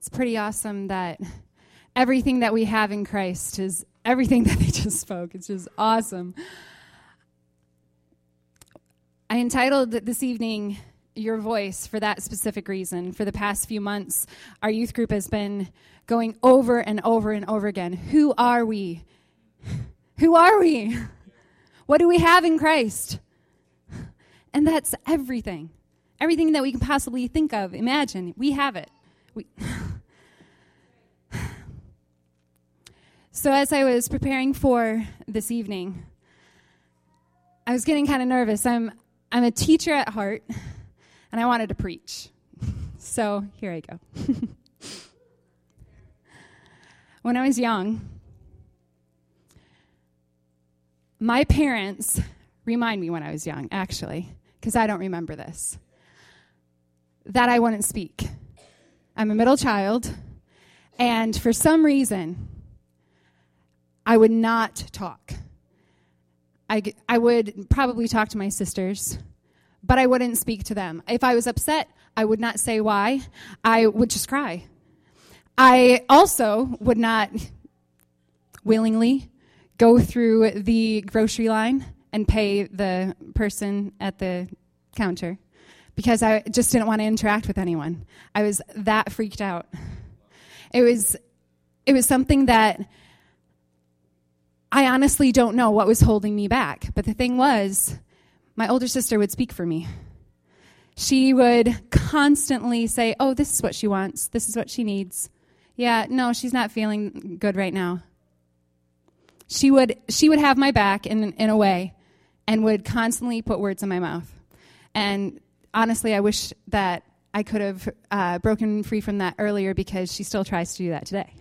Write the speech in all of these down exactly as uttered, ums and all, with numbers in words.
It's pretty awesome that everything that we have in Christ is everything that they just spoke. It's just awesome. I entitled this evening, Your Voice, for that specific reason. For the past few months, our youth group has been going over and over and over again. Who are we? Who are we? What do we have in Christ? And that's everything. Everything that we can possibly think of, imagine, we have it. We So as I was preparing for this evening, I was getting kind of nervous. I'm I'm a teacher at heart, and I wanted to preach. So here I go. When I was young, my parents remind me when I was young, actually, because I don't remember this, that I wouldn't speak. I'm a middle child, and for some reason, I would not talk. I, I would probably talk to my sisters, but I wouldn't speak to them. If I was upset, I would not say why. I would just cry. I also would not willingly go through the grocery line and pay the person at the counter because I just didn't want to interact with anyone. I was that freaked out. It was, it was something that I honestly don't know what was holding me back. But the thing was, my older sister would speak for me. She would constantly say, oh, this is what she wants. This is what she needs. Yeah, no, she's not feeling good right now. She would she would have my back in in a way and would constantly put words in my mouth. And honestly, I wish that I could have uh, broken free from that earlier because she still tries to do that today.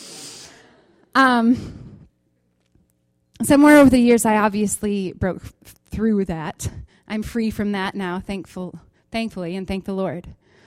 Um. Somewhere over the years, I obviously broke f- through that. I'm free from that now, thankful, thankfully, and thank the Lord.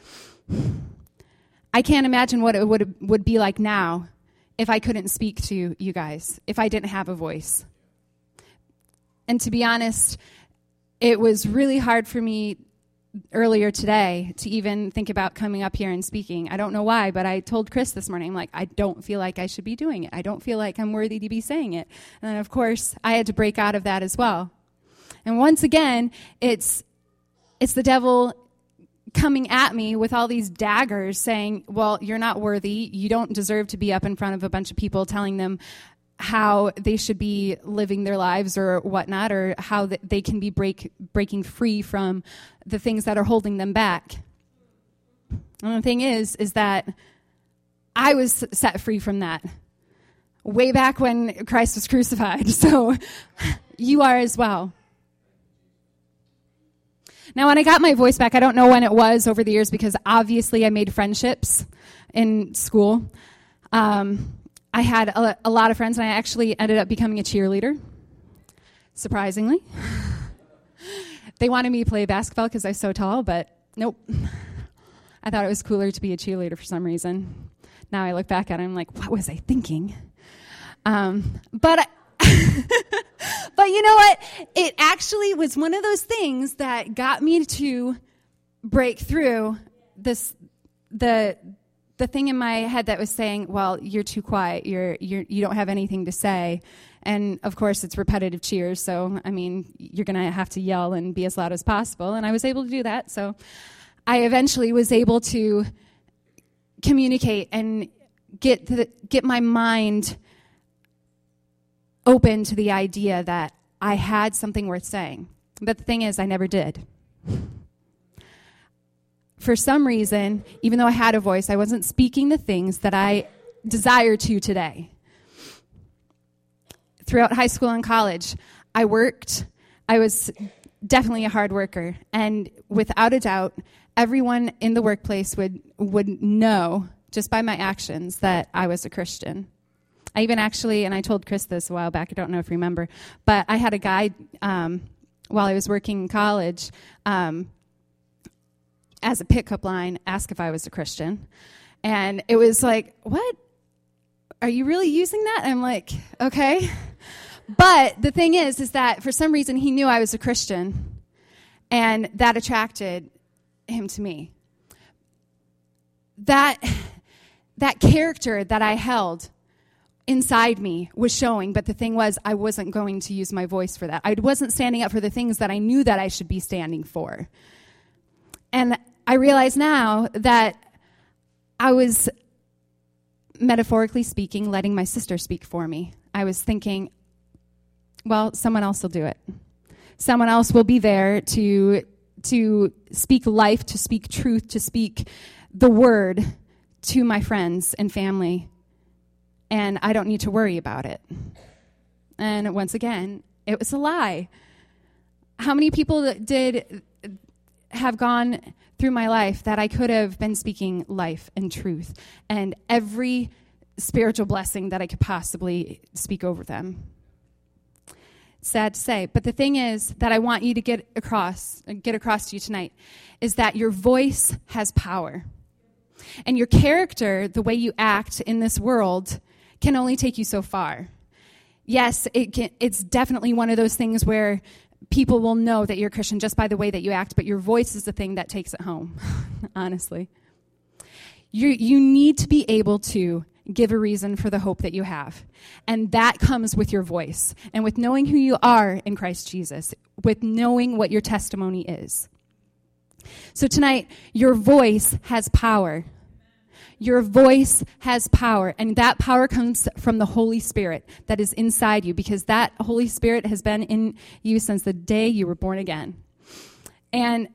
I can't imagine what it would would be like now if I couldn't speak to you guys, if I didn't have a voice. And to be honest, it was really hard for me earlier today to even think about coming up here and speaking. I don't know why, but I told Chris this morning, I'm like, I don't feel like I should be doing it. I don't feel like I'm worthy to be saying it. And then, of course, I had to break out of that as well. And once again, it's it's the devil coming at me with all these daggers saying, well, you're not worthy. You don't deserve to be up in front of a bunch of people telling them how they should be living their lives or whatnot, or how they can be break, breaking free from the things that are holding them back. And the thing is, is that I was set free from that way back when Christ was crucified. So you are as well. Now, when I got my voice back, I don't know when it was over the years because obviously I made friendships in school. Um, I had a, a lot of friends, and I actually ended up becoming a cheerleader, surprisingly. They wanted me to play basketball because I was so tall, but nope. I thought it was cooler to be a cheerleader for some reason. Now I look back at it, I'm like, what was I thinking? Um, but, I, but you know what? It actually was one of those things that got me to break through this, the the thing in my head that was saying, well, you're too quiet, you're, you're, you don't have anything to say. And, of course, it's repetitive cheers, so, I mean, you're going to have to yell and be as loud as possible. And I was able to do that, so I eventually was able to communicate and get to the, get my mind open to the idea that I had something worth saying. But the thing is, I never did. For some reason, even though I had a voice, I wasn't speaking the things that I desire to today. Throughout high school and college, I worked. I was definitely a hard worker. And without a doubt, everyone in the workplace would, would know, just by my actions, that I was a Christian. I even actually, and I told Chris this a while back, I don't know if you remember, but I had a guy, um, while I was working in college, um, as a pickup line, ask if I was a Christian. And it was like, what? Are you really using that? And I'm like, okay. But the thing is, is that for some reason he knew I was a Christian, and that attracted him to me. That that character that I held inside me was showing, but the thing was, I wasn't going to use my voice for that. I wasn't standing up for the things that I knew that I should be standing for. And I realize now that I was, metaphorically speaking, letting my sister speak for me. I was thinking, well, someone else will do it. Someone else will be there to, to speak life, to speak truth, to speak the word to my friends and family. And I don't need to worry about it. And once again, it was a lie. How many people did have gone through my life that I could have been speaking life and truth and every spiritual blessing that I could possibly speak over them? Sad to say, but the thing is that I want you to get across, get across to you tonight, is that your voice has power. And your character, the way you act in this world, can only take you so far. Yes, it can, it's definitely one of those things where people will know that you're a Christian just by the way that you act, but your voice is the thing that takes it home, honestly. You, you need to be able to give a reason for the hope that you have. And that comes with your voice and with knowing who you are in Christ Jesus, with knowing what your testimony is. So tonight, your voice has power. Your voice has power, and that power comes from the Holy Spirit that is inside you, because that Holy Spirit has been in you since the day you were born again. And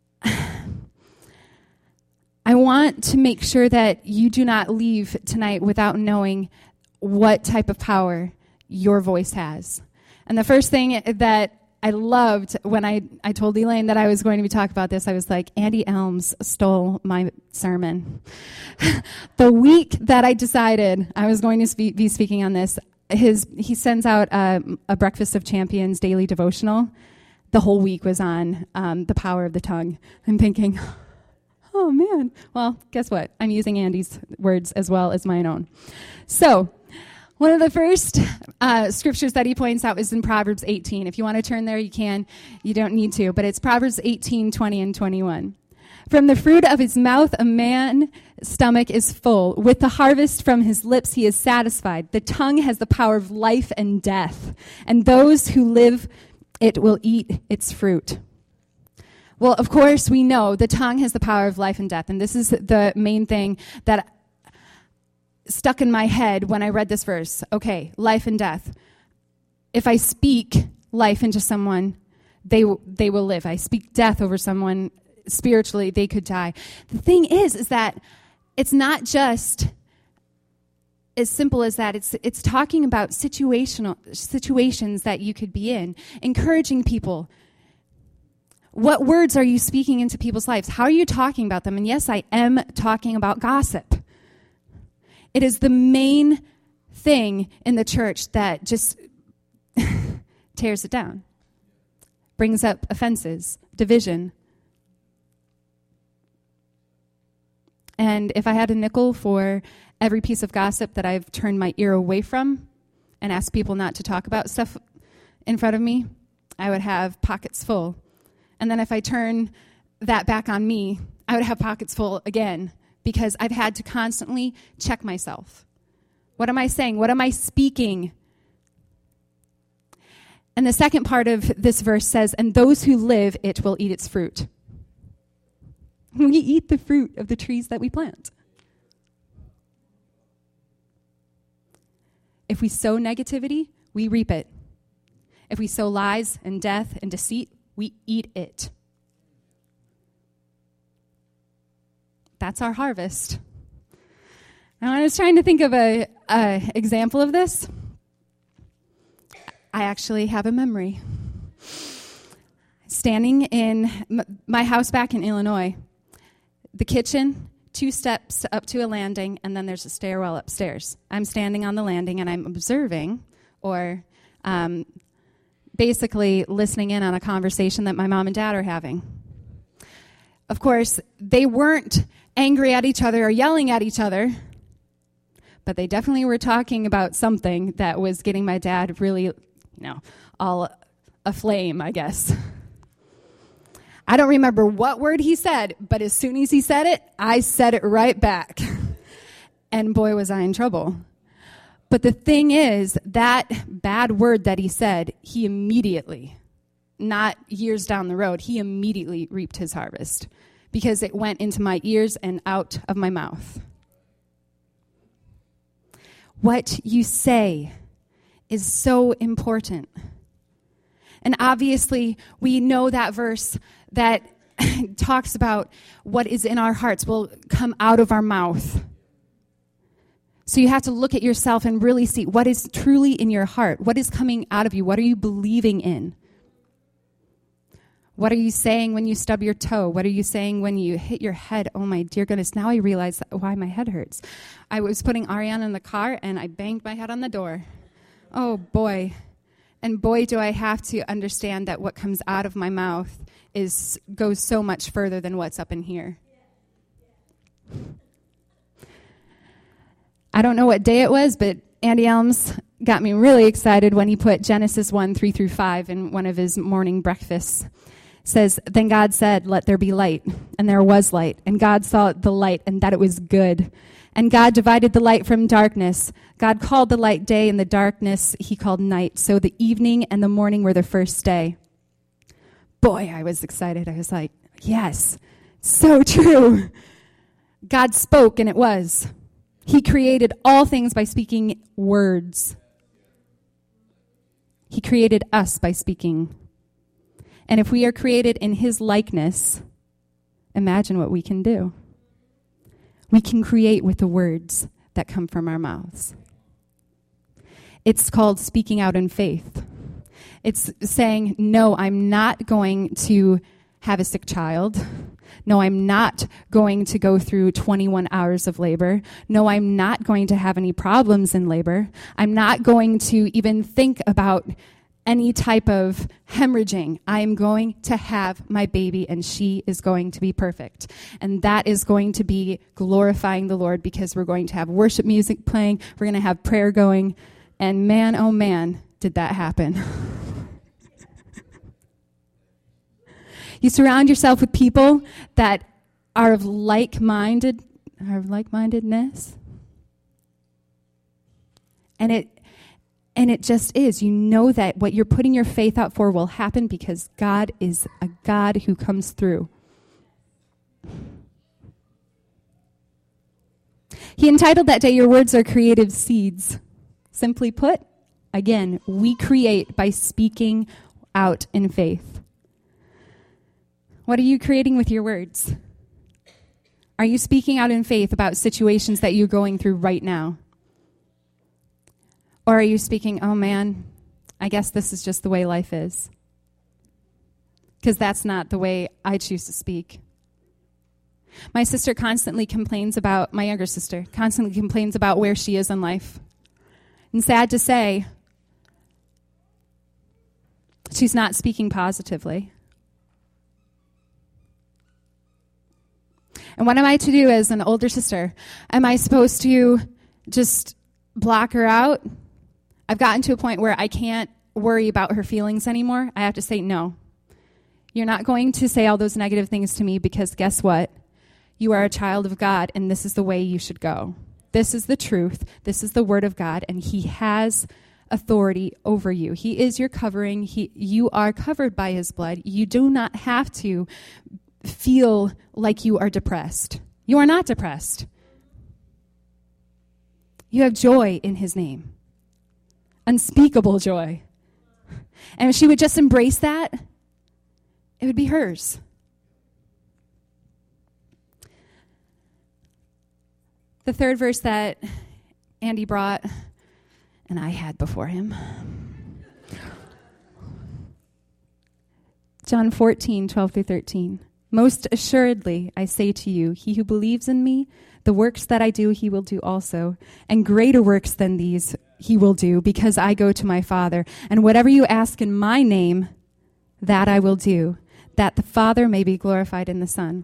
I want to make sure that you do not leave tonight without knowing what type of power your voice has. And the first thing that I loved when I, I told Elaine that I was going to be talking about this, I was like, Andy Elms stole my sermon. The week that I decided I was going to speak, be speaking on this, his he sends out a, a Breakfast of Champions daily devotional. The whole week was on um, the power of the tongue. I'm thinking, oh man, well, guess what? I'm using Andy's words as well as my own. So, one of the first uh, scriptures that he points out is in Proverbs eighteen. If you want to turn there, you can. You don't need to. But it's Proverbs eighteen, twenty, and twenty-one. From the fruit of his mouth, a man's stomach is full. With the harvest from his lips, he is satisfied. The tongue has the power of life and death, and those who live it will eat its fruit. Well, of course, we know the tongue has the power of life and death, and this is the main thing that stuck in my head when I read this verse. Okay, life and death. If I speak life into someone, they w- they will live. I speak death over someone, spiritually, they could die. The thing is, is that it's not just as simple as that. It's it's talking about situational situations that you could be in, encouraging people. What words are you speaking into people's lives? How are you talking about them? And yes, I am talking about gossip. It is the main thing in the church that just tears it down, brings up offenses, division. And if I had a nickel for every piece of gossip that I've turned my ear away from and asked people not to talk about stuff in front of me, I would have pockets full. And then if I turn that back on me, I would have pockets full again, because I've had to constantly check myself. What am I saying? What am I speaking? And the second part of this verse says, and those who live it will eat its fruit. We eat the fruit of the trees that we plant. If we sow negativity, we reap it. If we sow lies and death and deceit, we eat it. That's our harvest. And I was trying to think of a, a example of this. I actually have a memory. Standing in m- my house back in Illinois, the kitchen, two steps up to a landing, and then there's a stairwell upstairs. I'm standing on the landing, and I'm observing, or um, basically listening in on a conversation that my mom and dad are having. Of course, they weren't angry at each other or yelling at each other, but they definitely were talking about something that was getting my dad really, you know, all aflame, I guess. I don't remember what word he said, but as soon as he said it, I said it right back. And boy, was I in trouble. But the thing is, that bad word that he said, he immediately, not years down the road, he immediately reaped his harvest because it went into my ears and out of my mouth. What you say is so important. And obviously, we know that verse that talks about what is in our hearts will come out of our mouth. So you have to look at yourself and really see what is truly in your heart. What is coming out of you? What are you believing in? What are you saying when you stub your toe? What are you saying when you hit your head? Oh, my dear goodness. Now I realize why my head hurts. I was putting Ariana in the car, and I banged my head on the door. Oh, boy. And boy, do I have to understand that what comes out of my mouth is goes so much further than what's up in here. I don't know what day it was, but Andy Elms got me really excited when he put Genesis one, three through five in one of his morning breakfasts. It says, then God said, let there be light, and there was light. And God saw the light, and that it was good. And God divided the light from darkness. God called the light day, and the darkness he called night. So the evening and the morning were the first day. Boy, I was excited. I was like, yes, so true. God spoke, and it was. He created all things by speaking words. He created us by speaking. And if we are created in his likeness, imagine what we can do. We can create with the words that come from our mouths. It's called speaking out in faith. It's saying, no, I'm not going to have a sick child. No, I'm not going to go through twenty-one hours of labor. No, I'm not going to have any problems in labor. I'm not going to even think about any type of hemorrhaging. I am going to have my baby, and she is going to be perfect. And that is going to be glorifying the Lord because we're going to have worship music playing. We're going to have prayer going. And man, oh man, did that happen. You surround yourself with people that are of like-minded, are of like-mindedness. And it and it just is. You know that what you're putting your faith out for will happen because God is a God who comes through. He entitled that day, Your Words Are Creative Seeds. Simply put, again, we create by speaking out in faith. What are you creating with your words? Are you speaking out in faith about situations that you're going through right now? Or are you speaking, oh man, I guess this is just the way life is? Because that's not the way I choose to speak. My sister constantly complains about, my younger sister, constantly complains about where she is in life. And sad to say, she's not speaking positively. And what am I to do as an older sister? Am I supposed to just block her out? I've gotten to a point where I can't worry about her feelings anymore. I have to say, no. You're not going to say all those negative things to me because guess what? You are a child of God, and this is the way you should go. This is the truth. This is the word of God, and he has authority over you. He is your covering. He, you are covered by his blood. You do not have to feel like you are depressed. You are not depressed. You have joy in his name. Unspeakable joy. And if she would just embrace that, it would be hers. The third verse that Andy brought, and I had before him. John fourteen, twelve through thirteen. Most assuredly, I say to you, he who believes in me, the works that I do, he will do also. And greater works than these he will do, because I go to my Father. And whatever you ask in my name, that I will do, that the Father may be glorified in the Son.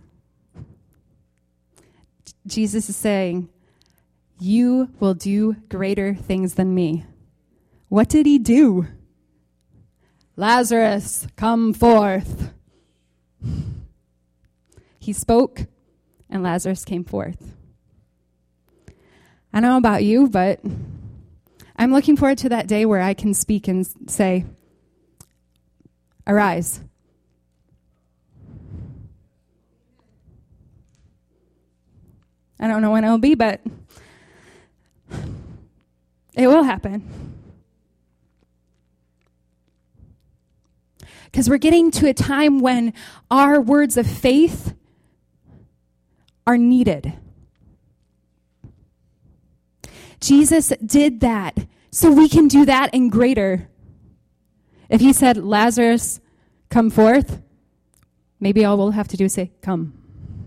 Jesus is saying, you will do greater things than me. What did he do? Lazarus, come forth. He spoke, and Lazarus came forth. I don't know about you, but I'm looking forward to that day where I can speak and say, arise. I don't know when it'll be, but it will happen. Because we're getting to a time when our words of faith are needed. Jesus did that, so we can do that and greater. If he said, Lazarus, come forth, maybe all we'll have to do is say, come.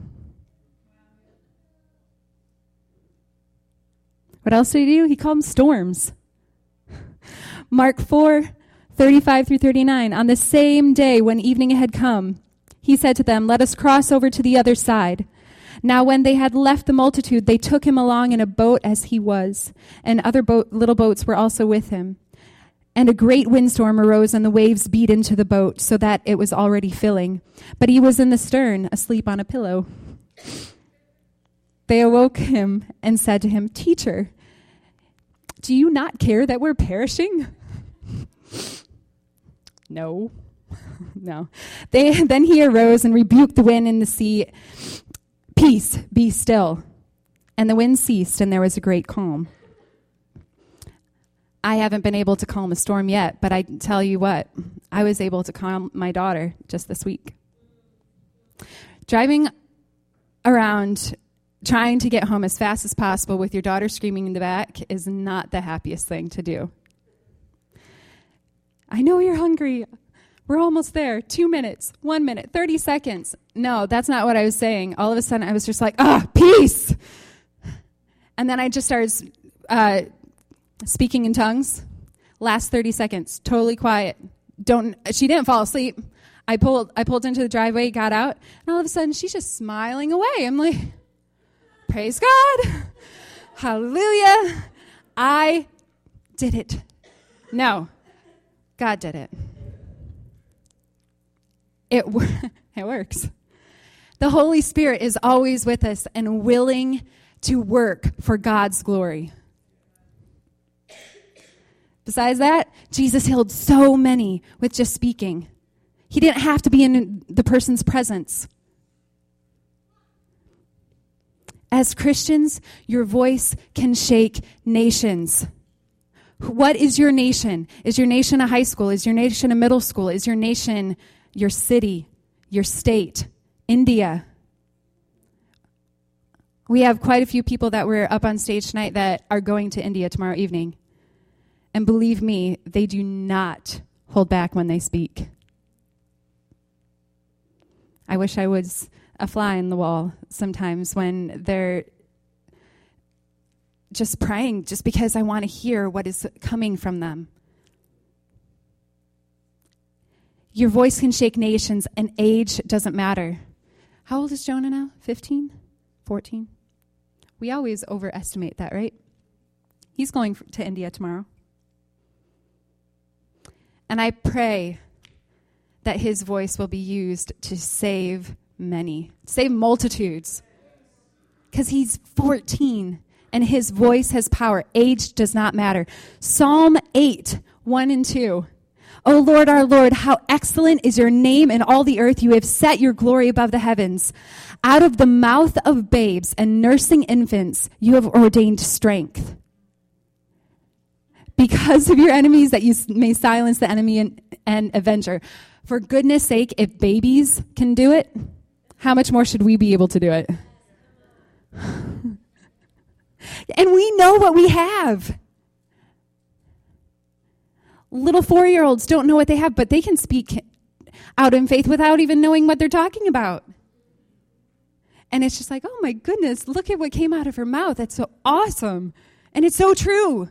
What else did he do? He called them storms. Mark four, thirty-five through thirty-nine. On the same day when evening had come, he said to them, let us cross over to the other side. Now when they had left the multitude, they took him along in a boat as he was, and other boat, little boats were also with him. And a great windstorm arose, and the waves beat into the boat, so that it was already filling. But he was in the stern, asleep on a pillow. They awoke him and said to him, Teacher, do you not care that we're perishing? No. No. They, then he arose and rebuked the wind and the sea. Peace, be still. And the wind ceased, and there was a great calm. I haven't been able to calm a storm yet, but I tell you what, I was able to calm my daughter just this week. Driving around trying to get home as fast as possible with your daughter screaming in the back is not the happiest thing to do. I know you're hungry. We're almost there. Two minutes, one minute, thirty seconds. No, that's not what I was saying. All of a sudden, I was just like, ah, peace. And then I just started uh, speaking in tongues. Last thirty seconds, totally quiet. Don't. She didn't fall asleep. I pulled. I pulled into the driveway, got out, and all of a sudden, she's just smiling away. I'm like, praise God, hallelujah. I did it. No, God did it. It, it works. The Holy Spirit is always with us and willing to work for God's glory. Besides that, Jesus healed so many with just speaking. He didn't have to be in the person's presence. As Christians, your voice can shake nations. What is your nation? Is your nation a high school? Is your nation a middle school? Is your nation your city, your state, India? We have quite a few people that were up on stage tonight that are going to India tomorrow evening. And believe me, they do not hold back when they speak. I wish I was a fly in the wall sometimes when they're just praying, just because I want to hear what is coming from them. Your voice can shake nations, and age doesn't matter. How old is Jonah now? fifteen? fourteen? We always overestimate that, right? He's going to India tomorrow. And I pray that his voice will be used to save many, save multitudes. Because he's fourteen, and his voice has power. Age does not matter. Psalm eight, one and two. O Lord, our Lord, how excellent is your name in all the earth. You have set your glory above the heavens. Out of the mouth of babes and nursing infants, you have ordained strength. Because of your enemies, that you may silence the enemy and, and avenger. For goodness sake, if babies can do it, how much more should we be able to do it? And we know what we have. Little four-year-olds don't know what they have, but they can speak out in faith without even knowing what they're talking about. And it's just like, oh my goodness, look at what came out of her mouth. That's so awesome. And it's so true.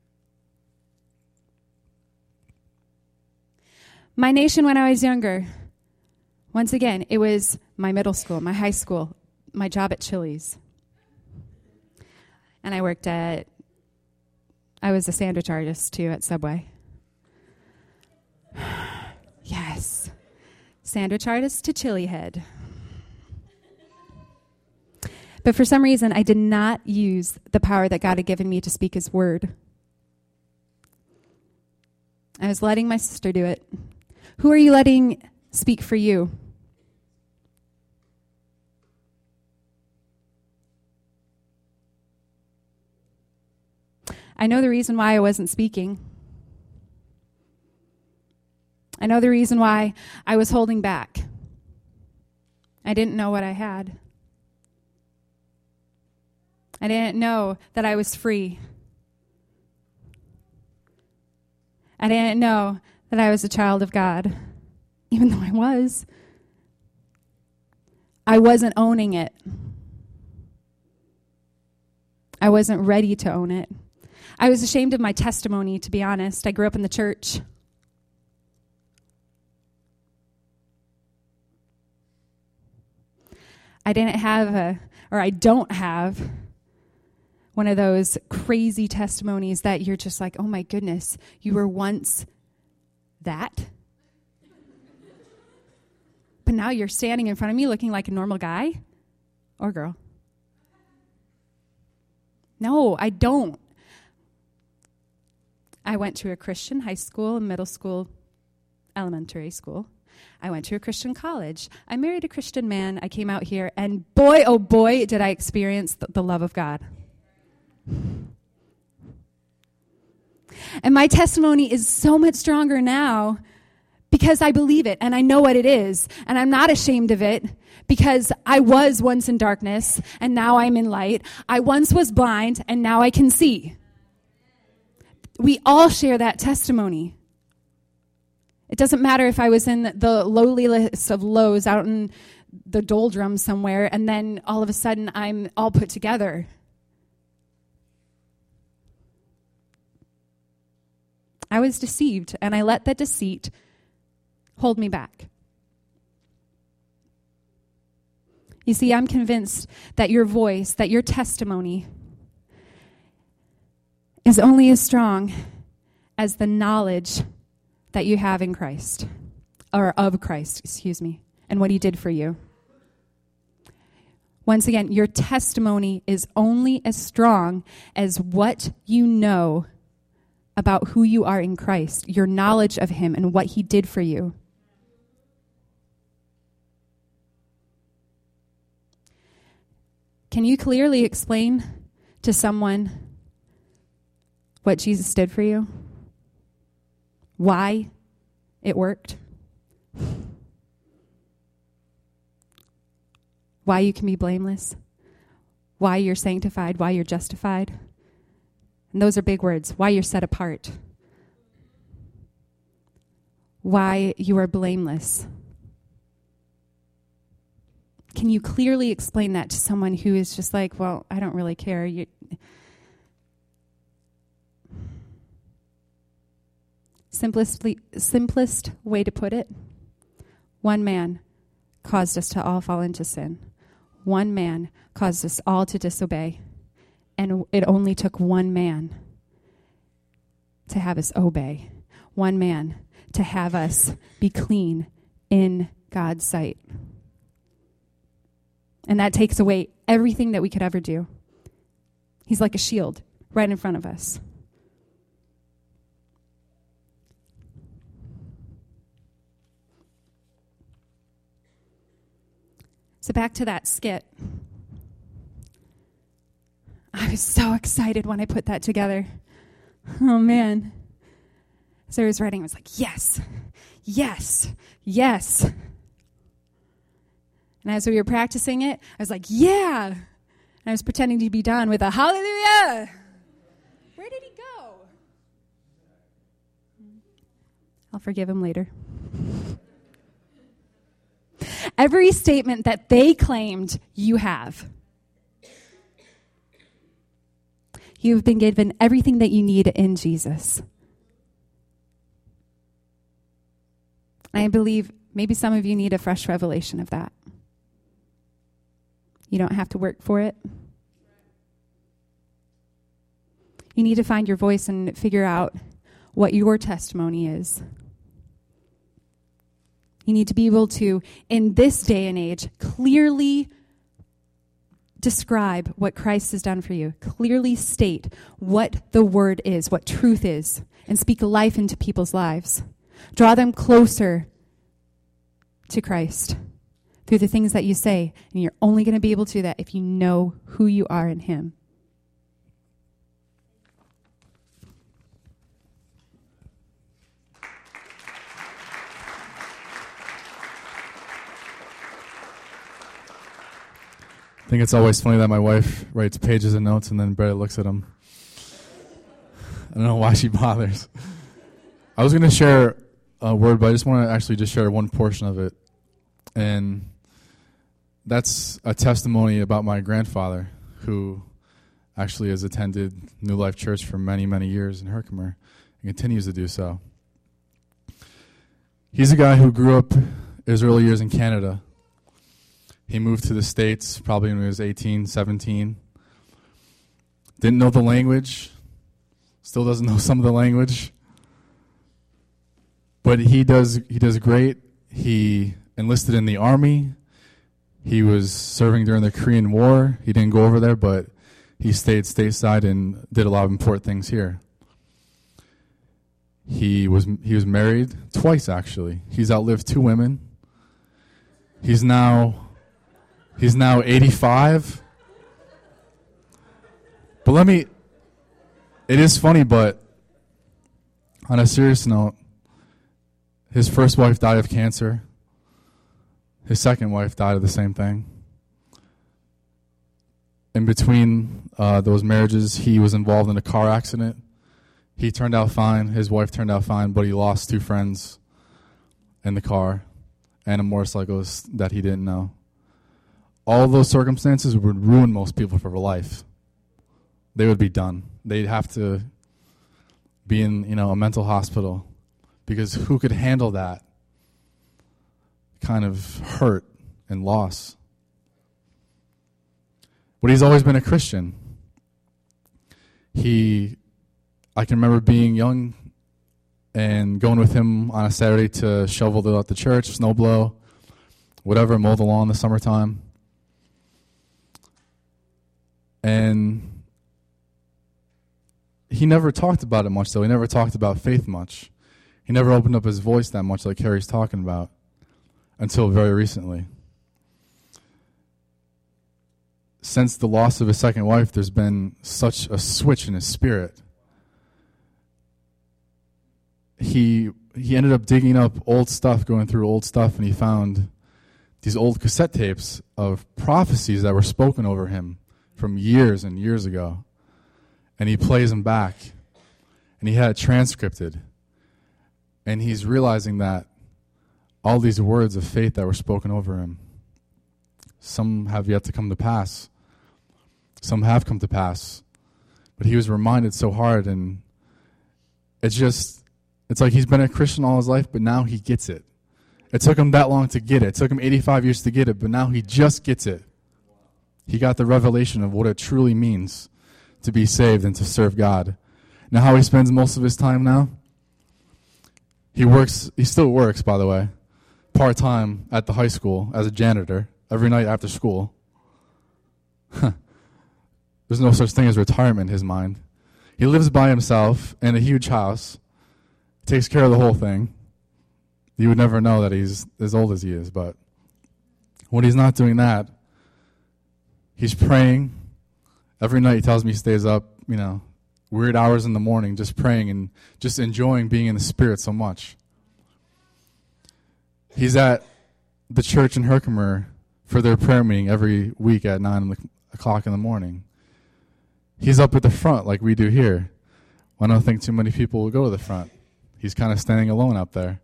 My nation when I was younger, once again, it was my middle school, my high school, my job at Chili's. And I worked at, I was a sandwich artist too at Subway. Yes. Sandwich artist to chili head. But for some reason, I did not use the power that God had given me to speak his word. I was letting my sister do it. Who are you letting speak for you? I know the reason why I wasn't speaking. I know the reason why I was holding back. I didn't know what I had. I didn't know that I was free. I didn't know that I was a child of God, even though I was. I wasn't owning it. I wasn't ready to own it. I was ashamed of my testimony, to be honest. I grew up in the church. I didn't have a, or I don't have one of those crazy testimonies that you're just like, oh my goodness, you were once that? But now you're standing in front of me looking like a normal guy or girl. No, I don't. I went to a Christian high school, middle school, elementary school. I went to a Christian college. I married a Christian man. I came out here, and boy, oh boy, did I experience the, the love of God. And my testimony is so much stronger now because I believe it, and I know what it is, and I'm not ashamed of it because I was once in darkness, and now I'm in light. I once was blind, and now I can see. We all share that testimony. It doesn't matter if I was in the lowliest of lows out in the doldrums somewhere, and then all of a sudden I'm all put together. I was deceived, and I let that deceit hold me back. You see, I'm convinced that your voice, that your testimony is only as strong as the knowledge that you have in Christ, or of Christ, excuse me, and what he did for you. Once again, your testimony is only as strong as what you know about who you are in Christ, your knowledge of him and what he did for you. Can you clearly explain to someone what Jesus did for you? Why it worked? Why you can be blameless? Why you're sanctified? Why you're justified? And those are big words. Why you're set apart. Why you are blameless. Can you clearly explain that to someone who is just like, well, I don't really care. You... Simplestly, simplest way to put it, one man caused us to all fall into sin. One man caused us all to disobey. And it only took one man to have us obey. One man to have us be clean in God's sight. And that takes away everything that we could ever do. He's like a shield right in front of us. So back to that skit. I was so excited when I put that together. Oh, man. As I was writing, I was like, yes, yes, yes. And as we were practicing it, I was like, yeah. And I was pretending to be done with a hallelujah. Where did he go? I'll forgive him later. Every statement that they claimed, you have. You've been given everything that you need in Jesus. I believe maybe some of you need a fresh revelation of that. You don't have to work for it. You need to find your voice and figure out what your testimony is. You need to be able to, in this day and age, clearly describe what Christ has done for you. Clearly state what the word is, what truth is, and speak life into people's lives. Draw them closer to Christ through the things that you say. And you're only going to be able to do that if you know who you are in him. I think it's always funny that my wife writes pages of notes and then Brett looks at them. I don't know why she bothers. I was going to share a word, but I just want to actually just share one portion of it. And that's a testimony about my grandfather, who actually has attended New Life Church for many, many years in Herkimer and continues to do so. He's a guy who grew up his early years in Canada. He moved to the States probably when he was eighteen, seventeen. Didn't know the language. Still doesn't know some of the language. But he does he does great. He enlisted in the army. He was serving during the Korean War. He didn't go over there, but he stayed stateside and did a lot of important things here. He was he was married twice, actually. He's outlived two women. He's now he's now eighty-five. But let me, it is funny, but on a serious note, his first wife died of cancer. His second wife died of the same thing. In between uh, those marriages, he was involved in a car accident. He turned out fine. His wife turned out fine, but he lost two friends in the car and a motorcyclist that he didn't know. All of those circumstances would ruin most people for life. They would be done. They'd have to be in, you know, a mental hospital, because who could handle that kind of hurt and loss? But he's always been a Christian. He, I can remember being young and going with him on a Saturday to shovel the, the church, snow blow, whatever, mow the lawn in the summertime. And he never talked about it much, though. He never talked about faith much. He never opened up his voice that much like Harry's talking about until very recently. Since the loss of his second wife, there's been such a switch in his spirit. He he ended up digging up old stuff, going through old stuff, and he found these old cassette tapes of prophecies that were spoken over him from years and years ago. And he plays them back. And he had it transcripted. And he's realizing that all these words of faith that were spoken over him, some have yet to come to pass. Some have come to pass. But he was reminded so hard, and it's just, it's like he's been a Christian all his life, but now he gets it. It took him that long to get it. It took him eighty-five years to get it, but now he just gets it. He got the revelation of what it truly means to be saved and to serve God. Now how he spends most of his time now? He works, he still works, by the way, part-time at the high school as a janitor every night after school. There's no such thing as retirement in his mind. He lives by himself in a huge house, takes care of the whole thing. You would never know that he's as old as he is, but when he's not doing that, he's praying. Every night he tells me he stays up, you know, weird hours in the morning just praying and just enjoying being in the Spirit so much. He's at the church in Herkimer for their prayer meeting every week at nine o'clock in the morning. He's up at the front like we do here. I don't think too many people will go to the front. He's kind of standing alone up there.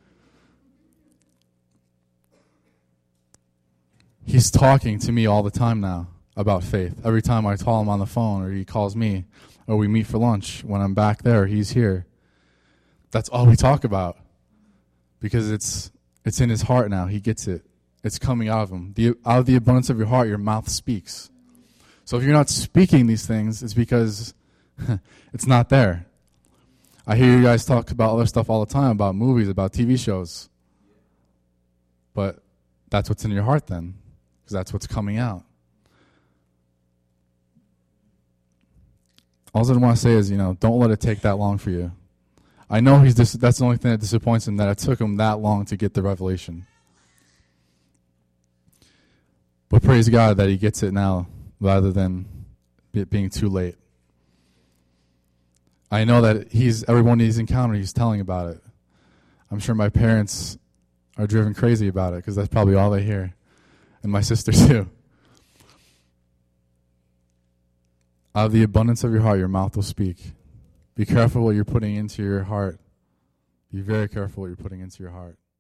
He's talking to me all the time now about faith. Every time I call him on the phone, or he calls me, or we meet for lunch, when I'm back there, he's here. That's all we talk about, because it's it's in his heart now. He gets it. It's coming out of him. The, out of the abundance of your heart, your mouth speaks. So if you're not speaking these things, it's because it's not there. I hear you guys talk about other stuff all the time, about movies, about T V shows. But that's what's in your heart then, because that's what's coming out. all I want to say is, you know, don't let it take that long for you. I know he's dis- that's the only thing that disappoints him, that it took him that long to get the revelation. But praise God that he gets it now rather than it being too late. I know that he's everyone he's encountered, he's telling about it. I'm sure my parents are driven crazy about it because that's probably all they hear. And my sister too. Out of the abundance of your heart, your mouth will speak. Be careful what you're putting into your heart. Be very careful what you're putting into your heart.